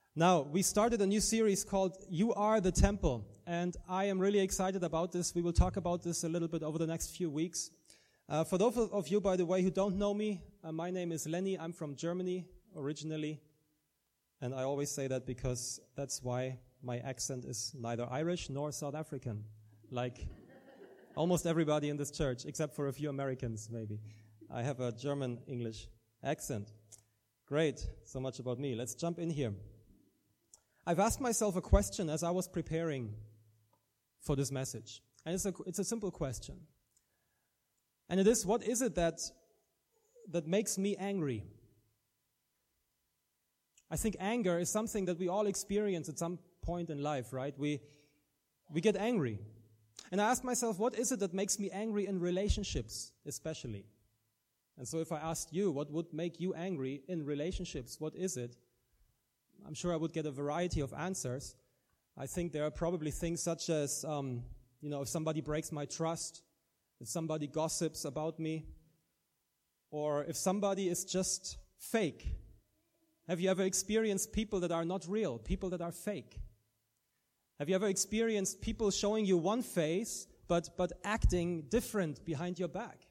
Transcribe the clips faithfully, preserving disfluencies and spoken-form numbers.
Now, we started a new series called You Are the Temple, and I am really excited about this. We will talk about this a little bit over the next few weeks. Uh, for those of you, by the way, who don't know me, uh, my name is Lenny. I'm from Germany originally, and I always say that because that's why my accent is neither Irish nor South African, like almost everybody in this church, except for a few Americans, maybe. I have a German-English accent. Great, so much about me. Let's jump in here. I've asked myself a question as I was preparing for this message. And it's a, it's a simple question. And it is, what is it that, that makes me angry? I think anger is something that we all experience at some point in life, right? We, we get angry. And I asked myself, what is it that makes me angry in relationships, especially? And so if I asked you, what would make you angry in relationships, what is it? I'm sure I would get a variety of answers. I think there are probably things such as, um, you know, if somebody breaks my trust, if somebody gossips about me, or if somebody is just fake. Have you ever experienced people that are not real, people that are fake? Have you ever experienced people showing you one face, but, but acting different behind your back?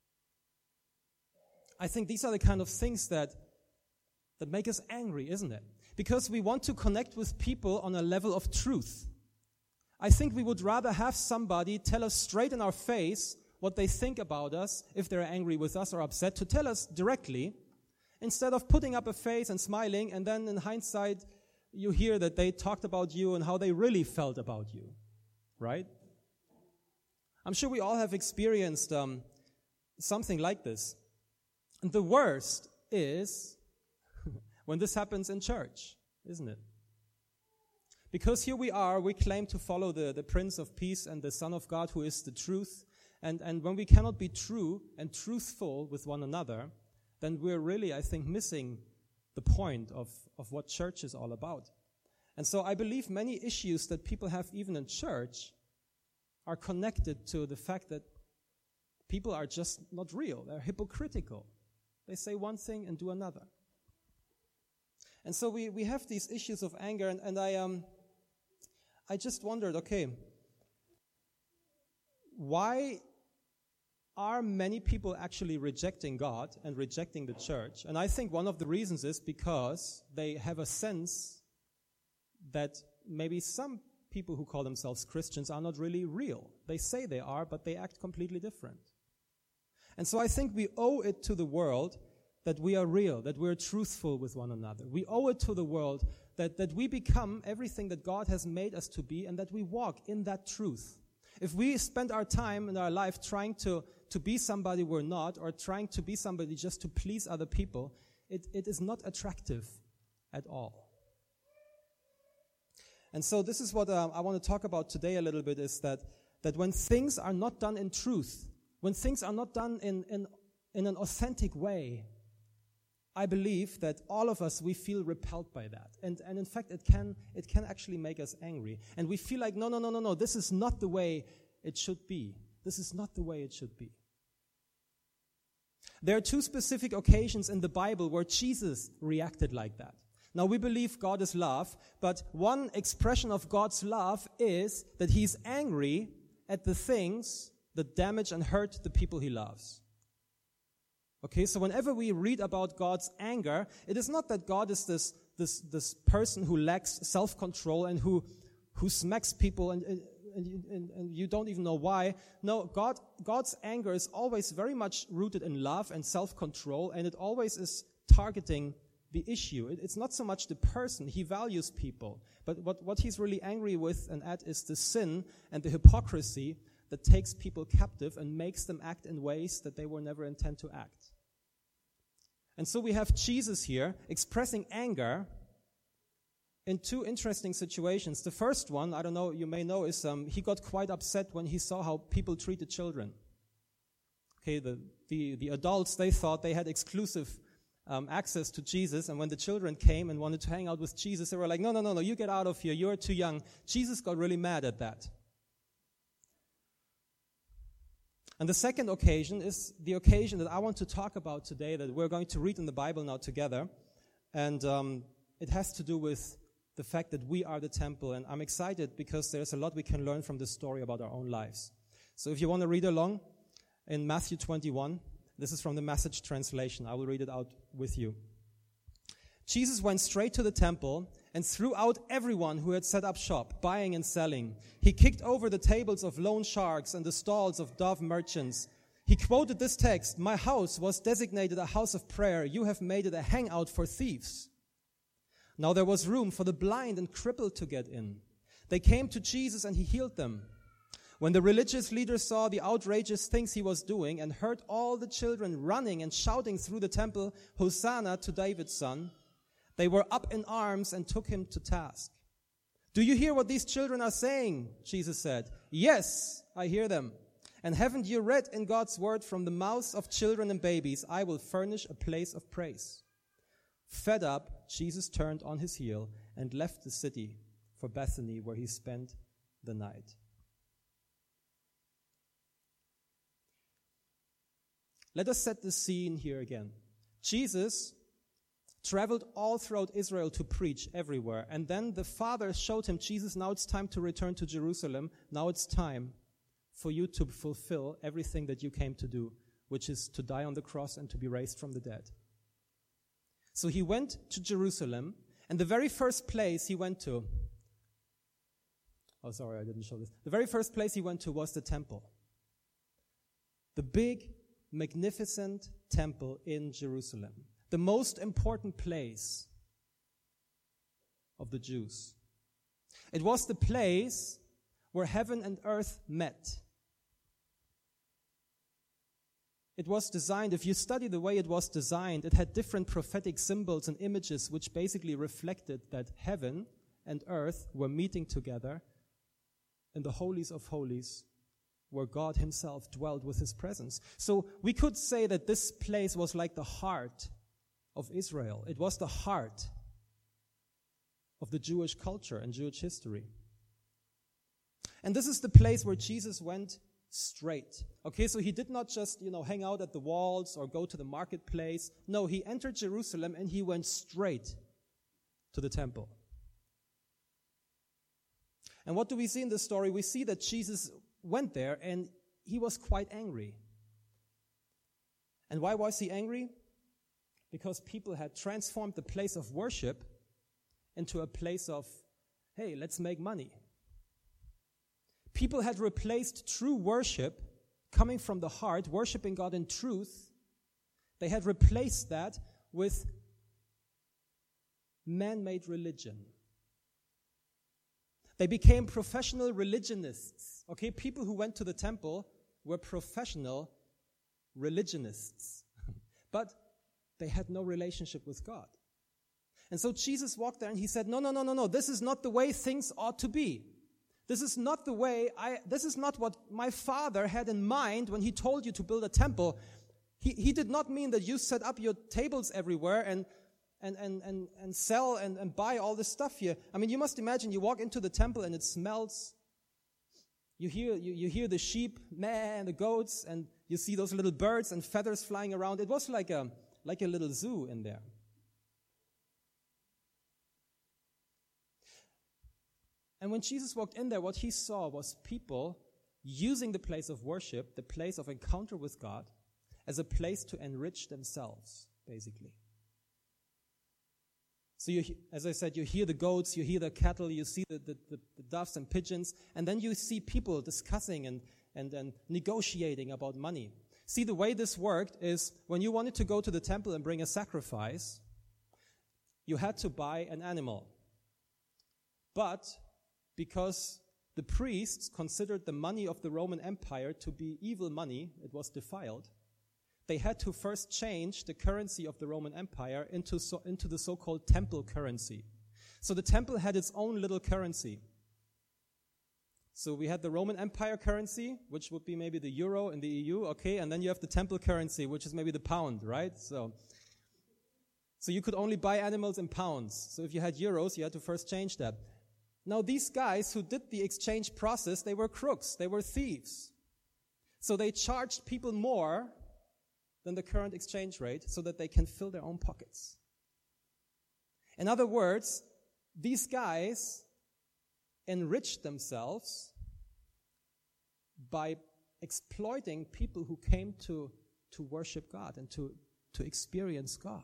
I think these are the kind of things that, that make us angry, isn't it? Because we want to connect with people on a level of truth. I think we would rather have somebody tell us straight in our face what they think about us, if they're angry with us or upset, to tell us directly, instead of putting up a face and smiling, and then in hindsight, you hear that they talked about you and how they really felt about you, right? I'm sure we all have experienced um, something like this. And the worst is when this happens in church, isn't it? Because here we are, we claim to follow the, the Prince of Peace and the Son of God, who is the truth. And, and when we cannot be true and truthful with one another, then we're really, I think, missing the point of, of what church is all about. And so I believe many issues that people have even in church are connected to the fact that people are just not real. They're hypocritical. They say one thing and do another. And so we, we have these issues of anger, and, and I um I just wondered, okay, why are many people actually rejecting God and rejecting the church? And I think one of the reasons is because they have a sense that maybe some people who call themselves Christians are not really real. They say they are, but they act completely different. And so I think we owe it to the world that we are real, that we're truthful with one another. We owe it to the world that, that we become everything that God has made us to be, and that we walk in that truth. If we spend our time in our life trying to, to be somebody we're not, or trying to be somebody just to please other people, it, it is not attractive at all. And so this is what uh, I want to talk about today a little bit, is that, that when things are not done in truth, when things are not done in, in, in an authentic way, I believe that all of us, we feel repelled by that. And and in fact, it can it can actually make us angry. And we feel like, no, no, no, no, no, this is not the way it should be. This is not the way it should be. There are two specific occasions in the Bible where Jesus reacted like that. Now, we believe God is love, but one expression of God's love is that he's angry at the things that damage and hurt the people he loves. Okay, so whenever we read about God's anger, it is not that God is this this this person who lacks self-control and who who smacks people and and, and and you don't even know why. No, God God's anger is always very much rooted in love and self-control, and it always is targeting the issue. It, it's not so much the person. He values people, but what what he's really angry with and at is the sin and the hypocrisy that takes people captive and makes them act in ways that they were never intended to act. And so we have Jesus here expressing anger in two interesting situations. The first one, I don't know, you may know, is um, he got quite upset when he saw how people treated children. Okay, the, the, the adults, they thought they had exclusive um, access to Jesus, and when the children came and wanted to hang out with Jesus, they were like, no, no, no, no, you get out of here, you're too young. Jesus got really mad at that. And the second occasion is the occasion that I want to talk about today, that we're going to read in the Bible now together. And um, it has to do with the fact that we are the temple. And I'm excited because there's a lot we can learn from this story about our own lives. So if you want to read along, in Matthew twenty-one, this is from the Message translation. I will read it out with you. Jesus went straight to the temple and threw out everyone who had set up shop, buying and selling. He kicked over the tables of loan sharks and the stalls of dove merchants. He quoted this text, "My house was designated a house of prayer. You have made it a hangout for thieves." Now there was room for the blind and crippled to get in. They came to Jesus and he healed them. When the religious leaders saw the outrageous things he was doing and heard all the children running and shouting through the temple, "Hosanna to David's son," they were up in arms and took him to task. "Do you hear what these children are saying?" Jesus said. "Yes, I hear them. And haven't you read in God's word, from the mouths of children and babies, I will furnish a place of praise." Fed up, Jesus turned on his heel and left the city for Bethany, where he spent the night. Let us set the scene here again. Jesus traveled all throughout Israel to preach everywhere. And then the Father showed him, "Jesus, now it's time to return to Jerusalem. Now it's time for you to fulfill everything that you came to do, which is to die on the cross and to be raised from the dead." So he went to Jerusalem, and the very first place he went to, oh, sorry, I didn't show this. The very first place he went to was the temple. The big, magnificent temple in Jerusalem. The most important place of the Jews. It was the place where heaven and earth met. It was designed, if you study the way it was designed, it had different prophetic symbols and images which basically reflected that heaven and earth were meeting together in the holies of holies, where God himself dwelled with his presence. So we could say that this place was like the heart of Israel. It was the heart of the Jewish culture and Jewish history. And this is the place where Jesus went straight. Okay, so he did not just, you know, hang out at the walls or go to the marketplace. No, he entered Jerusalem and he went straight to the temple. And what do we see in this story? We see that Jesus went there and he was quite angry. And why was he angry? Because people had transformed the place of worship into a place of, hey, let's make money. People had replaced true worship, coming from the heart, worshiping God in truth. They had replaced that with man-made religion. They became professional religionists. Okay, people who went to the temple were professional religionists. But they had no relationship with God. And so Jesus walked there and he said, no, no, no, no, no, this is not the way things ought to be. This is not the way I, this is not what my Father had in mind when he told you to build a temple. He, he did not mean that you set up your tables everywhere and and and and, and sell and, and buy all this stuff here. I mean, you must imagine you walk into the temple and it smells. You hear you, you hear the sheep, meh, and the goats, and you see those little birds and feathers flying around. It was like a like a little zoo in there. And when Jesus walked in there, what he saw was people using the place of worship, the place of encounter with God, as a place to enrich themselves, basically. So you, as I said, you hear the goats, you hear the cattle, you see the, the, the, the doves and pigeons, and then you see people discussing and, and, and negotiating about money. See, the way this worked is when you wanted to go to the temple and bring a sacrifice, you had to buy an animal. But because the priests considered the money of the Roman Empire to be evil money, it was defiled, they had to first change the currency of the Roman Empire into, so, into the so-called temple currency. So the temple had its own little currency. So we had the Roman Empire currency, which would be maybe the euro in the E U, okay, and then you have the temple currency, which is maybe the pound, right? So, so you could only buy animals in pounds. So if you had euros, you had to first change that. Now, these guys who did the exchange process, they were crooks. They were thieves. So they charged people more than the current exchange rate so that they can fill their own pockets. In other words, these guys enriched themselves by exploiting people who came to, to worship God and to, to experience God.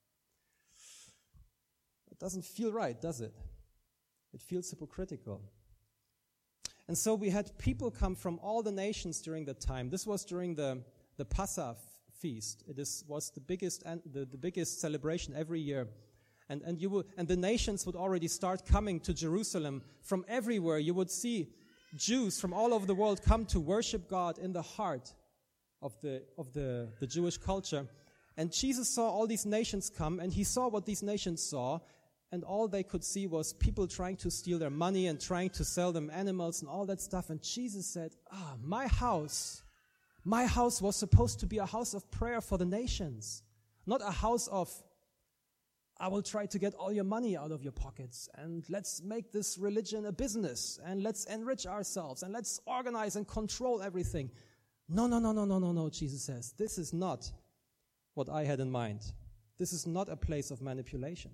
It doesn't feel right, does it? It feels hypocritical. And so we had people come from all the nations during that time. This was during the, the Passah feast. It is, was the biggest the, the biggest celebration every year. And and you will, and the nations would already start coming to Jerusalem from everywhere. You would see Jews from all over the world come to worship God in the heart of the of the, the Jewish culture. And Jesus saw all these nations come, and he saw what these nations saw, and all they could see was people trying to steal their money and trying to sell them animals and all that stuff. And Jesus said, ah, my house, my house was supposed to be a house of prayer for the nations, not a house of, I will try to get all your money out of your pockets, and let's make this religion a business, and let's enrich ourselves, and let's organize and control everything. No, no, no, no, no, no, no, Jesus says. This is not what I had in mind. This is not a place of manipulation.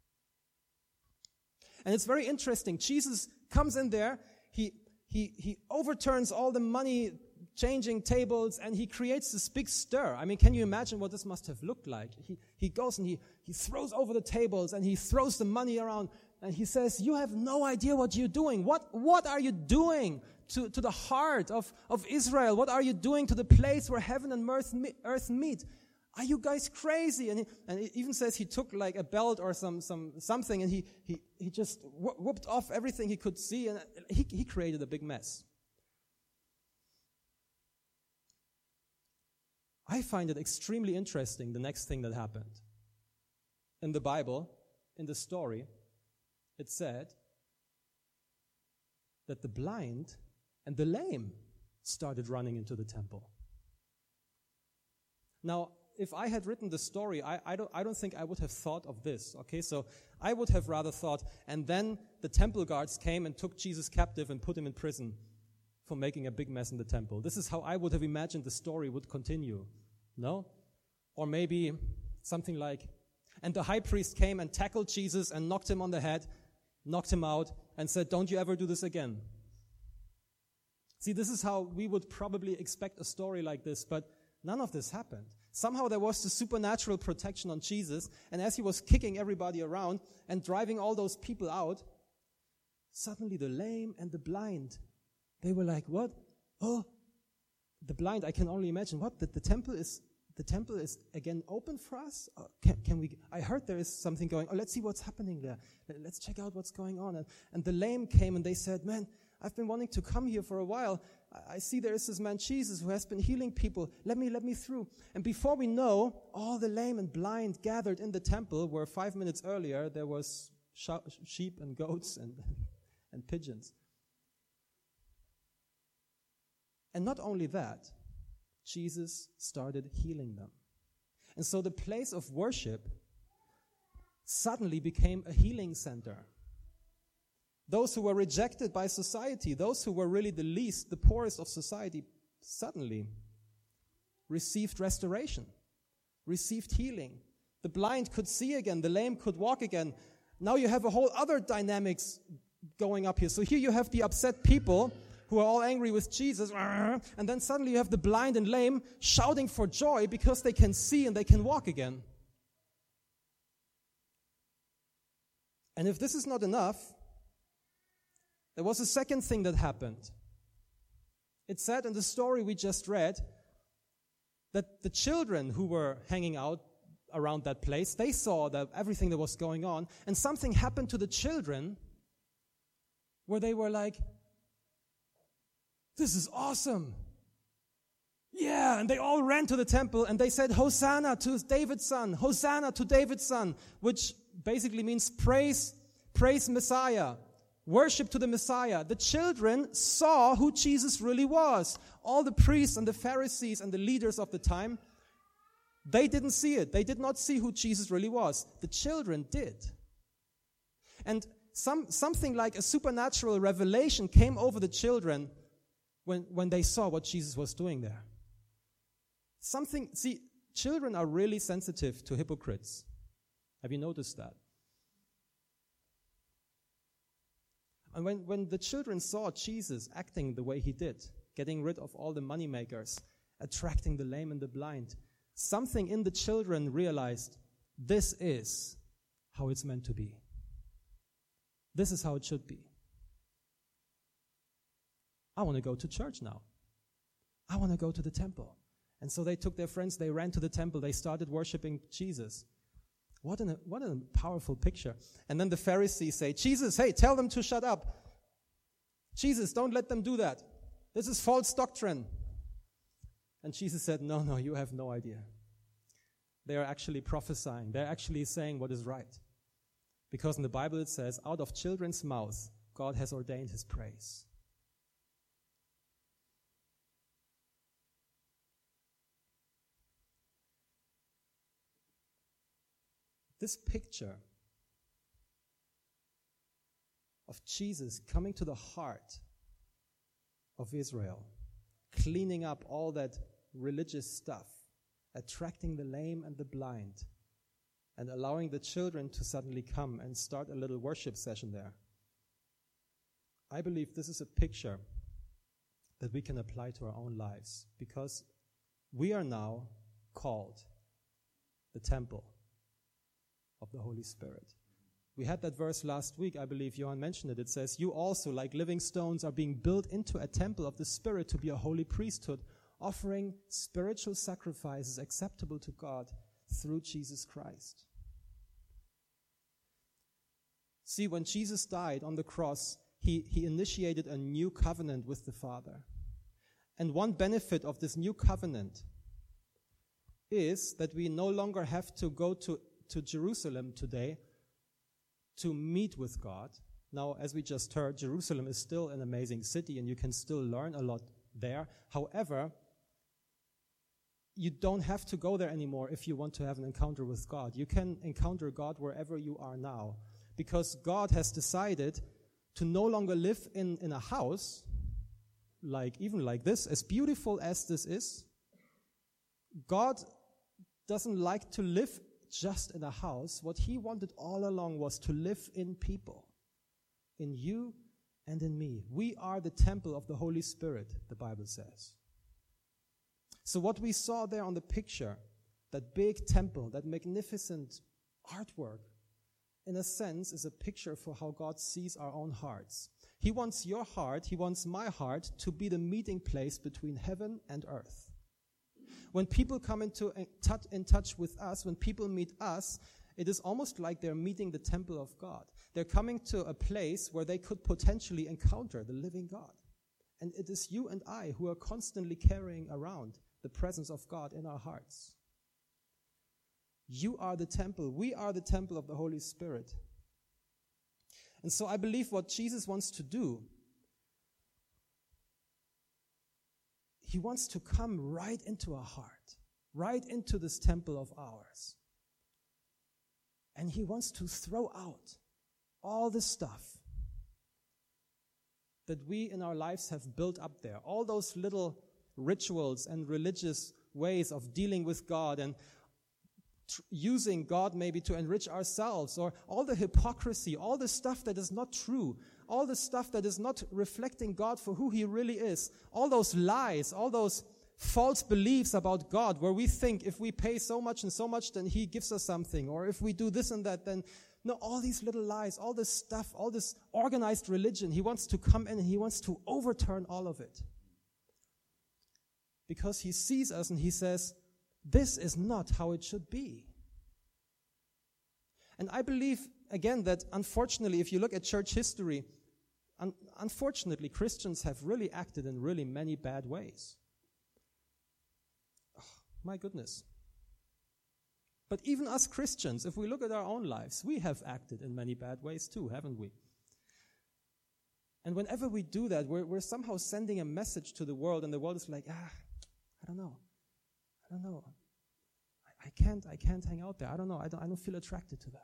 And it's very interesting. Jesus comes in there, he he he overturns all the money changing tables, and he creates this big stir. I mean, can you imagine what this must have looked like? He he goes and he, he throws over the tables, and he throws the money around, and he says, you have no idea what you're doing. What what are you doing to, to the heart of, of Israel? What are you doing to the place where heaven and earth, earth meet? Are you guys crazy? And he, and it even says he took like a belt or some some something, and he he, he just wh- whooped off everything he could see, and he, he created a big mess. I find it extremely interesting, the next thing that happened. In the Bible, in the story, it said that the blind and the lame started running into the temple. Now, if I had written the story, I, I don't I don't think I would have thought of this. Okay, so I would have rather thought, and then the temple guards came and took Jesus captive and put him in prison for making a big mess in the temple. This is how I would have imagined the story would continue. No? Or maybe something like, and the high priest came and tackled Jesus and knocked him on the head, knocked him out, and said, don't you ever do this again. See, this is how we would probably expect a story like this, but none of this happened. Somehow there was the supernatural protection on Jesus, and as he was kicking everybody around and driving all those people out, suddenly the lame and the blind, they were like, what? Oh, the blind, I can only imagine, what? That the temple is the temple is again open for us? Uh, can, can we? I heard there is something going on. Oh, let's see what's happening there. Let's check out what's going on. And, and the lame came and they said, man, I've been wanting to come here for a while. I, I see there is this man Jesus who has been healing people. Let me, let me through. And before we know, all the lame and blind gathered in the temple where five minutes earlier there was sh- sheep and goats and, and pigeons. And not only that, Jesus started healing them. And so the place of worship suddenly became a healing center. Those who were rejected by society, those who were really the least, the poorest of society, suddenly received restoration, received healing. The blind could see again, the lame could walk again. Now you have a whole other dynamics going up here. So here you have the upset people who are all angry with Jesus, and then suddenly you have the blind and lame shouting for joy because they can see and they can walk again. And if this is not enough, there was a second thing that happened. It said in the story we just read that the children who were hanging out around that place, they saw that everything that was going on, and something happened to the children where they were like, this is awesome. Yeah, and they all ran to the temple and they said, Hosanna to David's son, Hosanna to David's son, which basically means praise, praise Messiah, worship to the Messiah. The children saw who Jesus really was. All the priests and the Pharisees and the leaders of the time, they didn't see it. They did not see who Jesus really was. The children did. And some something like a supernatural revelation came over the children When, when they saw what Jesus was doing there. Something, see, children are really sensitive to hypocrites. Have you noticed that? And when, when the children saw Jesus acting the way he did, getting rid of all the moneymakers, attracting the lame and the blind, something in the children realized, this is how it's meant to be. This is how it should be. I want to go to church now. I want to go to the temple. And so they took their friends, they ran to the temple, they started worshiping Jesus. What an, what a powerful picture. And then the Pharisees say, Jesus, hey, tell them to shut up. Jesus, don't let them do that. This is false doctrine. And Jesus said, no, no, you have no idea. They are actually prophesying. They're actually saying what is right. Because in the Bible it says, out of children's mouths, God has ordained his praise. This picture of Jesus coming to the heart of Israel, cleaning up all that religious stuff, attracting the lame and the blind, and allowing the children to suddenly come and start a little worship session there. I believe this is a picture that we can apply to our own lives, because we are now called the temple of the Holy Spirit. We had that verse last week, I believe Johan mentioned it. It says, you also, like living stones, are being built into a temple of the Spirit to be a holy priesthood, offering spiritual sacrifices acceptable to God through Jesus Christ. See, when Jesus died on the cross, he, he initiated a new covenant with the Father. And one benefit of this new covenant is that we no longer have to go to to Jerusalem today to meet with God. Now, as we just heard, Jerusalem is still an amazing city and you can still learn a lot there. However, you don't have to go there anymore if you want to have an encounter with God. You can encounter God wherever you are now, because God has decided to no longer live in, in a house, like even like this, as beautiful as this is. God doesn't like to live just in a house. What he wanted all along was to live in people, in you and in me. We are the temple of the Holy Spirit, the Bible says. So what we saw there on the picture, that big temple, that magnificent artwork, in a sense is a picture for how God sees our own hearts. He wants your heart, he wants my heart to be the meeting place between heaven and earth. When people come into in touch with us, when people meet us, it is almost like they're meeting the temple of God. They're coming to a place where they could potentially encounter the living God. And it is you and I who are constantly carrying around the presence of God in our hearts. You are the temple. We are the temple of the Holy Spirit. And so I believe what Jesus wants to do, he wants to come right into our heart, right into this temple of ours. And he wants to throw out all the stuff that we in our lives have built up there, all those little rituals and religious ways of dealing with God and tr- using God maybe to enrich ourselves, or all the hypocrisy, all the stuff that is not true, all the stuff that is not reflecting God for who he really is, all those lies, all those false beliefs about God, where we think if we pay so much and so much, then he gives us something, or if we do this and that, then no, all these little lies, all this stuff, all this organized religion, he wants to come in and he wants to overturn all of it. Because he sees us and he says, this is not how it should be. And I believe, again, that unfortunately, if you look at church history, un- unfortunately, Christians have really acted in really many bad ways. Oh, my goodness. But even us Christians, if we look at our own lives, we have acted in many bad ways too, haven't we? And whenever we do that, we're, we're somehow sending a message to the world, and the world is like, ah, I don't know. I don't know. I, I can't, I can't hang out there. I don't know. I don't, I don't feel attracted to that.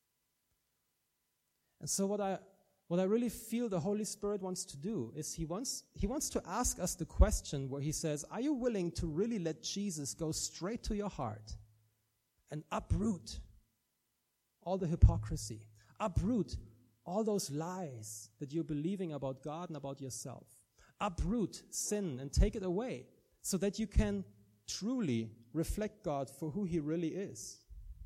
And so what I, what I really feel the Holy Spirit wants to do is he wants, he wants to ask us the question where he says, are you willing to really let Jesus go straight to your heart and uproot all the hypocrisy, uproot all those lies that you're believing about God and about yourself. Uproot sin and take it away so that you can truly reflect God for who he really is.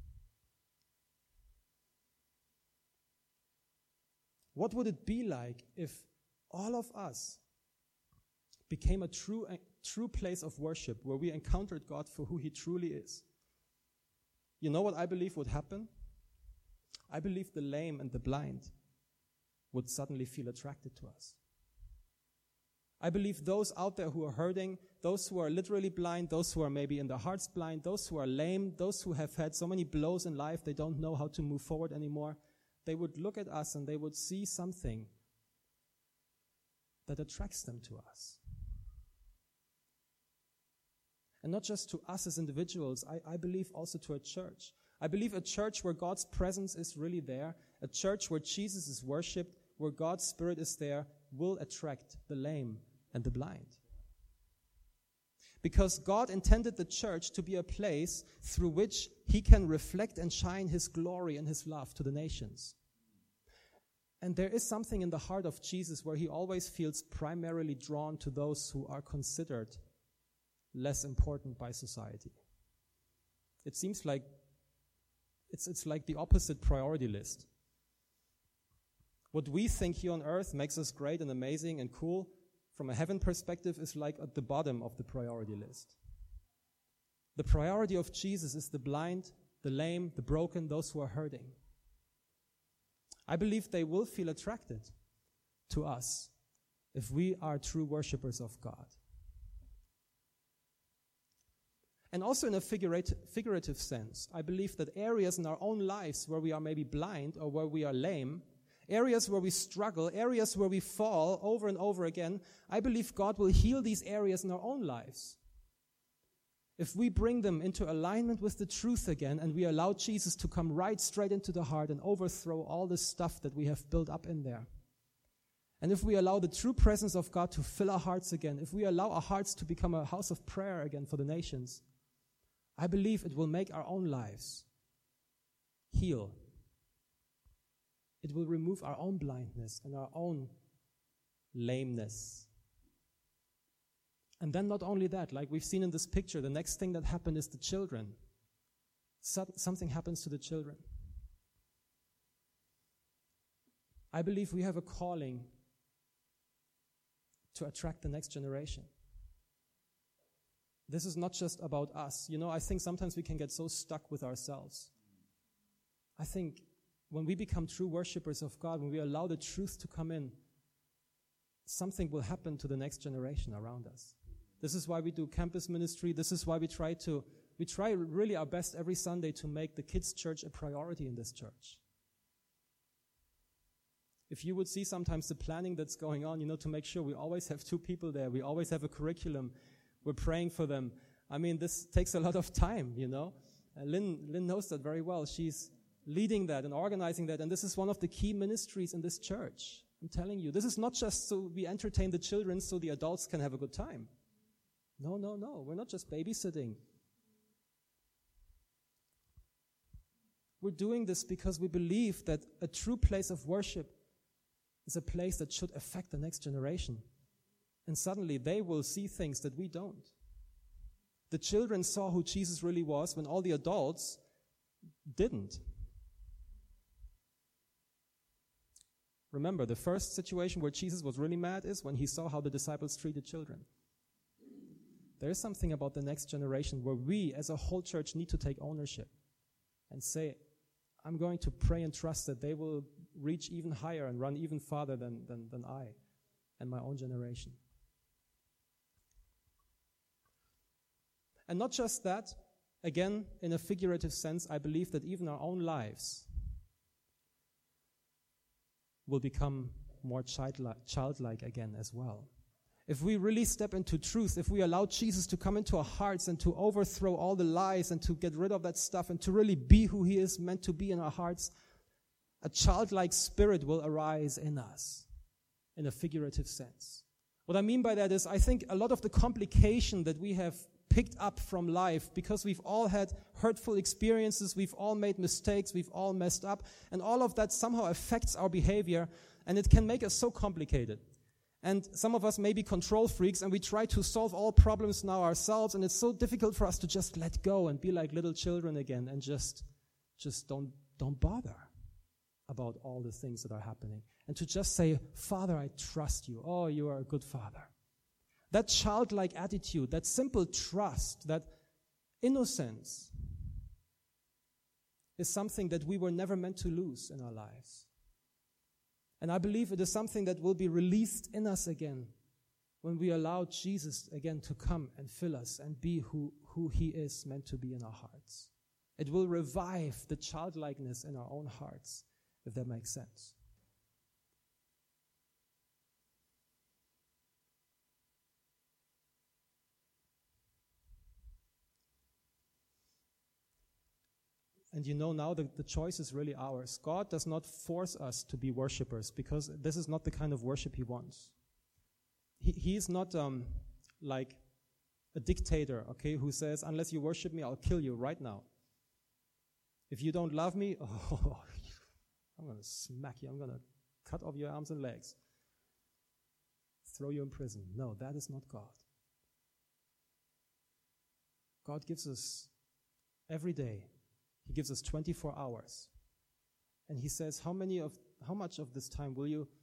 What would it be like if all of us became a true, a true place of worship where we encountered God for who he truly is? You know what I believe would happen? I believe the lame and the blind would suddenly feel attracted to us. I believe those out there who are hurting, those who are literally blind, those who are maybe in their hearts blind, those who are lame, those who have had so many blows in life they don't know how to move forward anymore, they would look at us and they would see something that attracts them to us. And not just to us as individuals, I, I believe also to a church. I believe a church where God's presence is really there, a church where Jesus is worshipped, where God's Spirit is there, will attract the lame and the blind. Because God intended the church to be a place through which he can reflect and shine his glory and his love to the nations. And there is something in the heart of Jesus where he always feels primarily drawn to those who are considered less important by society. It seems like it's, it's like the opposite priority list. What we think here on earth makes us great and amazing and cool, from a heaven perspective, is like at the bottom of the priority list. The priority of Jesus is the blind, the lame, the broken, those who are hurting. I believe they will feel attracted to us if we are true worshipers of God. And also in a figurative, figurative sense, I believe that areas in our own lives where we are maybe blind or where we are lame, areas where we struggle, areas where we fall over and over again, I believe God will heal these areas in our own lives. If we bring them into alignment with the truth again and we allow Jesus to come right straight into the heart and overthrow all the stuff that we have built up in there. And if we allow the true presence of God to fill our hearts again, if we allow our hearts to become a house of prayer again for the nations, I believe it will make our own lives heal. It will remove our own blindness and our own lameness. And then not only that, like we've seen in this picture, the next thing that happened is the children. So, something happens to the children. I believe we have a calling to attract the next generation. This is not just about us. You know, I think sometimes we can get so stuck with ourselves. I think when we become true worshipers of God, when we allow the truth to come in, something will happen to the next generation around us. This is why we do campus ministry. This is why we try to, we try really our best every Sunday to make the kids' church a priority in this church. If you would see sometimes the planning that's going on, you know, to make sure we always have two people there. We always have a curriculum. We're praying for them. I mean, this takes a lot of time, you know. Uh, Lynn, Lynn knows that very well. She's leading that and organizing that. And this is one of the key ministries in this church. I'm telling you, this is not just so we entertain the children so the adults can have a good time. No, no, no. We're not just babysitting. We're doing this because we believe that a true place of worship is a place that should affect the next generation. And suddenly they will see things that we don't. The children saw who Jesus really was when all the adults didn't. Remember, the first situation where Jesus was really mad is when he saw how the disciples treated children. There is something about the next generation where we as a whole church need to take ownership and say, I'm going to pray and trust that they will reach even higher and run even farther than, than, than I and my own generation. And not just that, again, in a figurative sense, I believe that even our own lives will become more childlike, childlike again as well. If we really step into truth, if we allow Jesus to come into our hearts and to overthrow all the lies and to get rid of that stuff and to really be who he is meant to be in our hearts, a childlike spirit will arise in us in a figurative sense. What I mean by that is I think a lot of the complication that we have picked up from life, because we've all had hurtful experiences, we've all made mistakes, we've all messed up, and all of that somehow affects our behavior, and it can make us so complicated. And some of us may be control freaks, and we try to solve all problems now ourselves, and it's so difficult for us to just let go and be like little children again and just, just don't, don't bother about all the things that are happening. And to just say, Father, I trust you. Oh, you are a good Father. That childlike attitude, that simple trust, that innocence is something that we were never meant to lose in our lives. And I believe it is something that will be released in us again when we allow Jesus again to come and fill us and be who, who he is meant to be in our hearts. It will revive the childlikeness in our own hearts, if that makes sense. And you know now that the choice is really ours. God does not force us to be worshipers, because this is not the kind of worship he wants. He, he is not um, like a dictator, okay, who says, unless you worship me, I'll kill you right now. If you don't love me, oh, I'm going to smack you. I'm going to cut off your arms and legs. Throw you in prison. No, that is not God. God gives us every day. He gives us twenty-four hours. And he says, how many of, how much of this time will you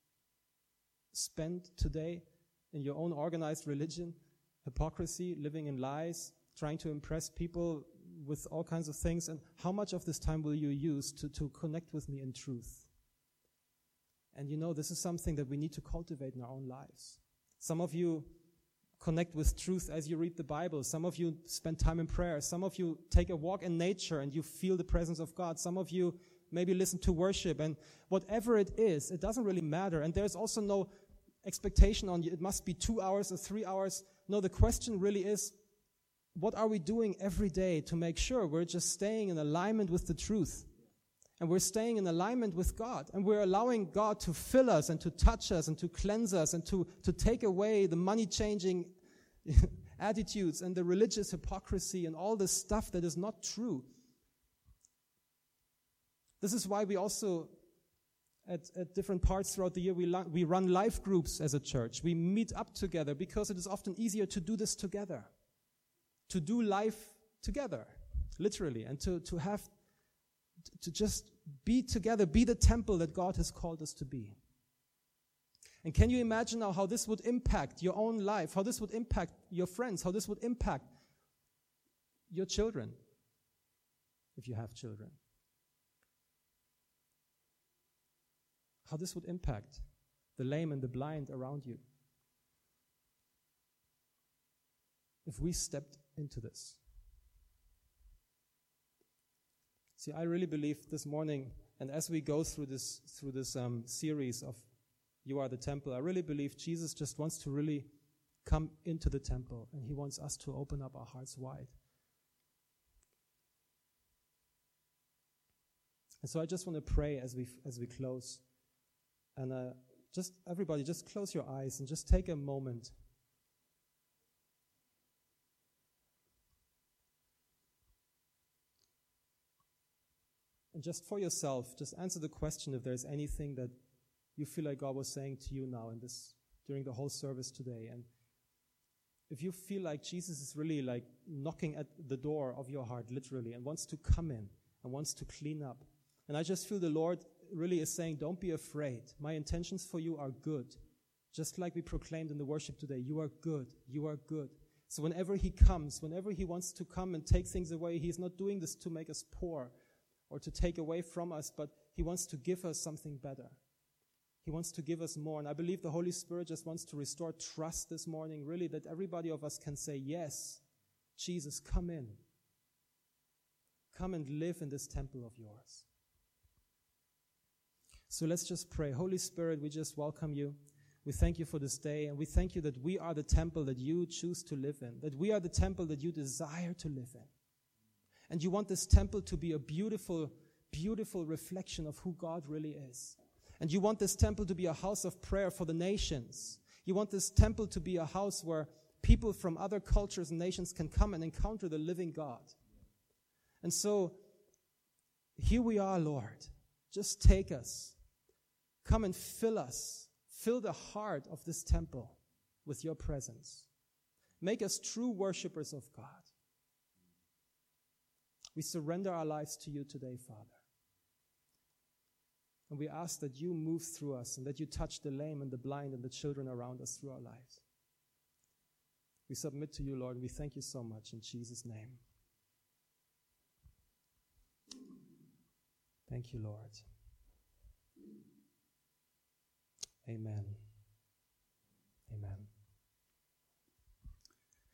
spend today in your own organized religion, hypocrisy, living in lies, trying to impress people with all kinds of things? And how much of this time will you use to, to connect with me in truth? And you know, this is something that we need to cultivate in our own lives. Some of you connect with truth as you read the Bible. Some of you spend time in prayer. Some of you take a walk in nature and you feel the presence of God. Some of you maybe listen to worship. And whatever it is, it doesn't really matter. And there's also no expectation on you. It must be two hours or three hours. No, the question really is, what are we doing every day to make sure we're just staying in alignment with the truth? And we're staying in alignment with God. And we're allowing God to fill us and to touch us and to cleanse us and to, to take away the money-changing attitudes and the religious hypocrisy and all the stuff that is not true. This is why we also, at, at different parts throughout the year, we, li- we run life groups as a church. We meet up together because it is often easier to do this together. To do life together, literally, and to, to have to just be together, be the temple that God has called us to be. And can you imagine now how this would impact your own life, how this would impact your friends, how this would impact your children, if you have children? How this would impact the lame and the blind around you. If we stepped into this. See, I really believe this morning, and as we go through this through this um, series of You Are the Temple, I really believe Jesus just wants to really come into the temple, and he wants us to open up our hearts wide. And so I just want to pray as we as we close, and uh, just everybody, just close your eyes and just take a moment. And just for yourself, just answer the question if there's anything that you feel like God was saying to you now in this, during the whole service today. And if you feel like Jesus is really like knocking at the door of your heart, literally, and wants to come in and wants to clean up. And I just feel the Lord really is saying, don't be afraid. My intentions for you are good. Just like we proclaimed in the worship today, you are good, you are good. So whenever he comes, whenever he wants to come and take things away, he's not doing this to make us poor or to take away from us, but he wants to give us something better. He wants to give us more. And I believe the Holy Spirit just wants to restore trust this morning, really, that everybody of us can say, yes, Jesus, come in. Come and live in this temple of yours. So let's just pray. Holy Spirit, we just welcome you. We thank you for this day, and we thank you that we are the temple that you choose to live in, that we are the temple that you desire to live in. And you want this temple to be a beautiful, beautiful reflection of who God really is. And you want this temple to be a house of prayer for the nations. You want this temple to be a house where people from other cultures and nations can come and encounter the living God. And so, here we are, Lord. Just take us. Come and fill us. Fill the heart of this temple with your presence. Make us true worshipers of God. We surrender our lives to you today, Father. And we ask that you move through us and that you touch the lame and the blind and the children around us through our lives. We submit to you, Lord, and we thank you so much in Jesus' name. Thank you, Lord. Amen.